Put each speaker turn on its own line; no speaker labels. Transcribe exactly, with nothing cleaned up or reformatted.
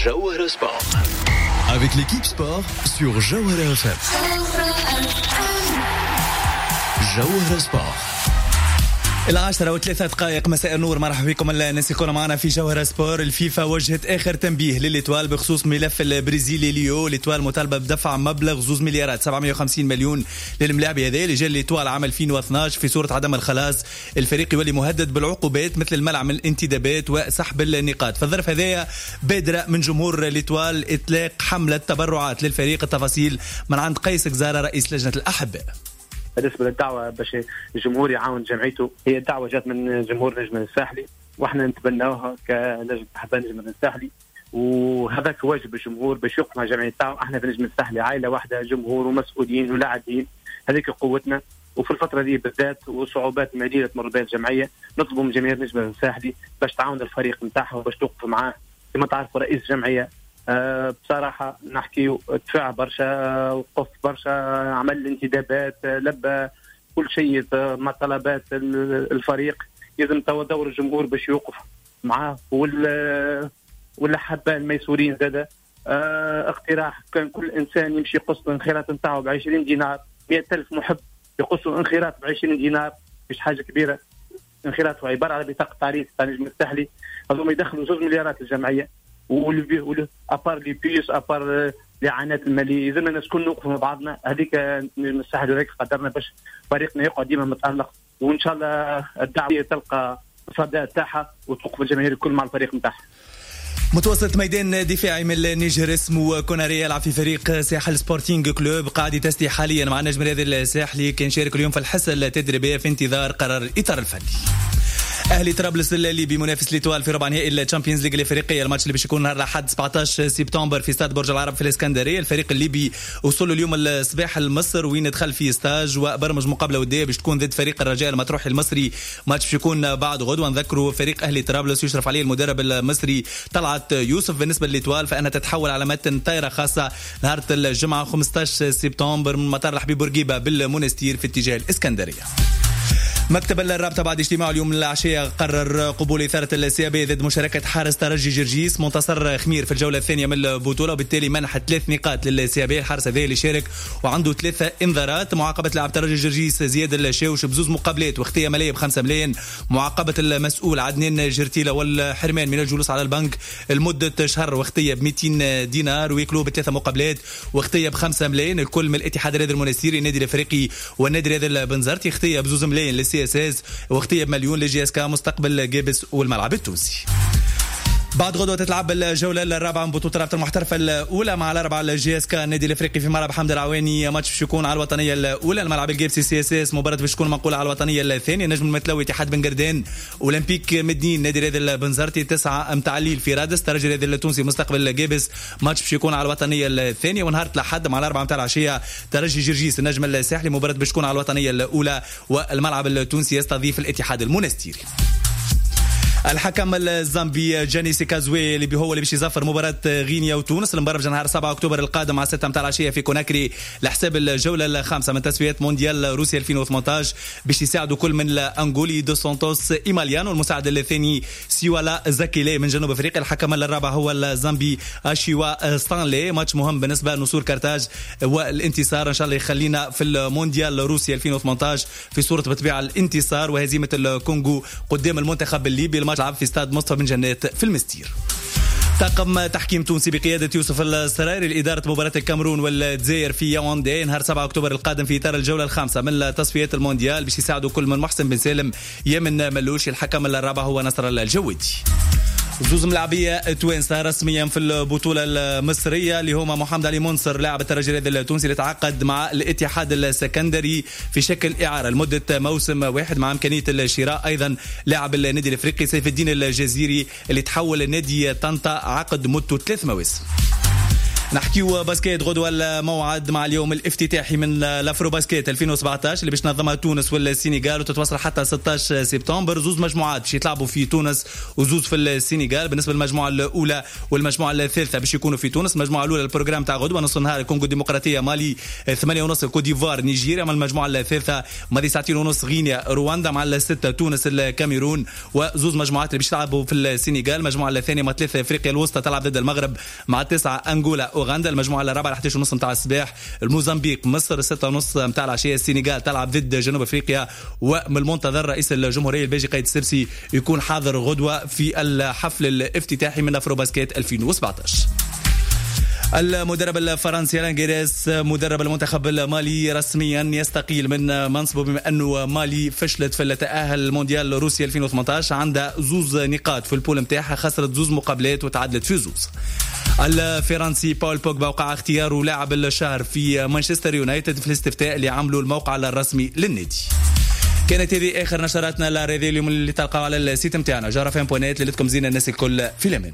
Jawhara Sport. Avec l'équipe sport sur Jawhara F M. Jawhara Sport.
العاشرة وثلاثة دقائق مساء النور. مرحبا بكم الناس يكون معنا في جوهرة سبور. الفيفا وجهت آخر تنبيه للإتوال بخصوص ملف البرازيلي ليو. الإتوال مطالبة بدفع مبلغ زوز مليارات سبعمية وخمسين مليون للملاعب هذا اللي جاء الإتوال عام ألفين واثناش في صورة عدم الخلاص. الفريق يولي مهدد بالعقوبات مثل المنع من الانتدابات وسحب النقاط. في الظرف هذايا بادرة من جمهور الإتوال إطلاق حملة تبرعات للفريق. التفاصيل من عند قيس قزارة رئيس لجنة الأحباء.
بالنسبه للدعوه باش الجمهور يعاون جمعيته، هي الدعوه جات من جمهور نجم الساحلي واحنا نتبناوها كلجنه احباء نجم الساحلي، وهذاك واجب الجمهور باش يقف مع جمعيه تاعو. احنا في نجم الساحلي عائله واحده، جمهور ومسؤولين ولاعبين، هذيك قوتنا. وفي الفتره دي بالذات وصعوبات ماليه تمر بها الجمعيه، نطلبوا من جماهير نجم الساحلي باش تعاون الفريق نتاعها وباش توقف معاه. كما تعرفوا رئيس الجمعيه أه بصراحة نحكي دفع برشا، وقف برشا، عمل الانتدابات، لبى كل شيء مع طلبات الفريق. يلزم توا دور الجمهور باش يوقف معاه ولا ولا حبة الميسورين زاده. أه اقتراح كان كل إنسان يمشي يقص الانخراط نتاعو بعشرين دينار، مئة ألف محب يقصوا انخراط بعشرين دينار، مش حاجة كبيرة. انخراط عبارة على بطاقة تعريف تاع نجم الساحلي، هذوما يدخلوا زوج مليارات للجمعية. واللي واللي ابار لي بيس ابار الاعانات الماليه، اذا الناس كل نوقفوا مع بعضنا. هذيك نجم الساحل هذيك قدرنا باش فريقنا يقعد ديما متالق، وان شاء الله الدعوه تلقى صدى تاعها وتوقف الجماهير الكل مع الفريق نتاعها.
متوسط ميدان دفاعي من النيجر اسمه كوناري يلعب في فريق ساحل سبورتينغ كلوب، قاعد يتستي حاليا مع النجم الرياضي الساحلي. كان شارك اليوم في الحصه التدريبيه في انتظار قرار الاطار الفني. اهلي طرابلس الليبي منافس ليتوال في ربع نهائي الشامبيونز ليغ الافريقيه. الماتش اللي باش يكون نهار الاحد سبعطاش سبتمبر في استاد برج العرب في الاسكندريه. الفريق الليبي وصل اليوم الصباح لمصر وين دخل في ستاج وبرمج مقابله وديه باش تكون ضد فريق الرجاء المطروحي المصري. ماتش باش يكون بعد غدوه. نذكروا فريق اهلي طرابلس يشرف عليه المدرب المصري طلعت يوسف. بالنسبه لليتوال فانها تتحول على متن طائره خاصه نهار الجمعه خمسطاش سبتمبر من مطار الحبيب بورقيبه بالمونستير في اتجاه الاسكندريه. مكتب الرابطة بعد اجتماعه اليوم العشية قرر قبول إثارة السيابية ضد مشاركة حارس ترجي جرجيس منتصر خمير في الجولة الثانية من البطولة، وبالتالي منح ثلاث نقاط للسيابية. الحارس هذا اللي شارك وعنده ثلاثة انذارات. معاقبة لاعب ترجي جرجيس زياد الشاوش بزوز مقابلات واختيار مالية بخمسة ملايين. معاقبة المسؤول عدنان جرتيلة والحرمان من الجلوس على البنك لمدة شهر واختيار بمئتين دينار، ويكلو بثلاثة مقابلات واختيار بخمسة ملايين. الكل من الاتحاد الرياضي المنستيري النادي الافريقي والنادي الرياضي البنزرتي. اختيار بزوز ملايين سي اس اس واختيار مليون لجي اس كا مستقبل جابس والملعب التونسي. بعد غدوة تتلعب الجولة الرابعة من بطولة رابطة المحترفة الأولى مع الأربعة الجي اس كا النادي الأفريقي في ملعب حمد العواني. ماتش باش يكون على الوطنية الأولى. الملعب الجابسي سي اس اس مباراة باش تكون منقولة على الوطنية الثانية. نجم المتلوي اتحاد بن قردان أولمبيك مدنين نادي الرياضي البنزرتي. تسعة متاع الليل في رادس ترجي الرياضي التونسي مستقبل جابس. ماتش باش يكون على الوطنية الثانية. ونهار الأحد مع الأربعة متاع العشية ترجي جرجيس النجم الساحلي. مباراة باش تكون على الوطنية الأولى والملعب التونسي يستضيف الاتحاد المنستيري. الحكم الزامبي جاني سيكازوي اللي هو اللي باش يزفر مباراة غينيا وتونس المباراه نهار سبعة أكتوبر القادم على ستة متاع العشيه في كوناكري لحساب الجوله الخامسه من تصفيات مونديال روسيا ألفين وثمانطاش باش يساعدوا كل من الانغولي دو سانتوس ايماليان والمساعد الثاني سيوالا زاكيلي من جنوب افريقيا. الحكم الرابع هو الزامبي اشيوا ستانلي. ماتش مهم بالنسبه لنصور كارتاج والانتصار ان شاء الله يخلينا في المونديال روسيا ألفين وثمانطاش في صوره بطبيعه الانتصار وهزيمه الكونغو قدام المنتخب الليبي. لعب في استاد مصطفى بن جنات في المستير. طاقم تحكيم تونسي بقيادة يوسف السرايري لإدارة مباراة الكاميرون والجزائر في ياوندي نهار سبعة أكتوبر القادم في إطار الجولة الخامسة من تصفيات المونديال باش يساعدوا كل من محسن بن سالم يمن ملوش. الحكم الرابع هو نصر الجويدي. زوز ملاعبية توانسة رسميا في البطولة المصرية اللي هما محمد علي منصر لاعب الترجي الرياضي التونسي اللي تعاقد مع الاتحاد السكندري في شكل إعارة لمدة موسم واحد مع إمكانية الشراء. أيضا لاعب النادي الأفريقي سيف الدين الجزيري اللي تحول لنادي طنطا عقد مدته ثلاث مواسم. نحكيو باسكيت غدوة الموعد مع اليوم الافتتاحي من الافرو باسكيت ألفين وسبعطاش اللي باش تنظمها تونس والسنغال وتتواصل حتى ستة عشر سبتمبر. زوز مجموعات باش يتلعبوا في تونس وزوز في السنغال. بالنسبة للمجموعة الأولى والمجموعة الثالثة باش يكونوا في تونس. المجموعة الأولى البروجرام تاع غدوة نص النهار الكونغو الديمقراطية مالي ثمانية ونص كوت ديفوار نيجيريا. مع المجموعة الثالثة ماضي ساعتين ونص غينيا رواندا. مع الستة تونس الكاميرون. وزوز مجموعات اللي باش يلعبوا في السنغال. المجموعة الثانية مع ثلاثة افريقيا الوسطى تلعب ضد المغرب. مع التسعة انغولا اوغندا. المجموعة الرابعة على احد عشر ونص متاع الصباح الموزمبيق مصر. ستة ونص متاع العشية السنغال تلعب ضد جنوب افريقيا. ومن المنتظر رئيس الجمهورية الباجي قايد السرسي يكون حاضر غدوة في الحفل الافتتاحي من افرو باسكيت ألفين وسبعطاش. المدرب الفرنسي ألان جيريس مدرب المنتخب المالي رسميا يستقيل من منصبه بما أنه مالي فشلت في التأهل المونديال روسيا ألفين وثمانطاش. عندها زوز نقاط في البول متاعها. خسرت زوز مقابلات وتعادلت في زوز. الفرنسي باول بوجبا وقع اختياره لاعب الشهر في مانشستر يونايتد في الاستفتاء اللي عملوا الموقع الرسمي للنادي. كانت هذه آخر نشراتنا الرياضية اليوم اللي تلقاو على السيت متاعنا جارة فان بوينات. اللي لكم زين الناس الكل في الأمان.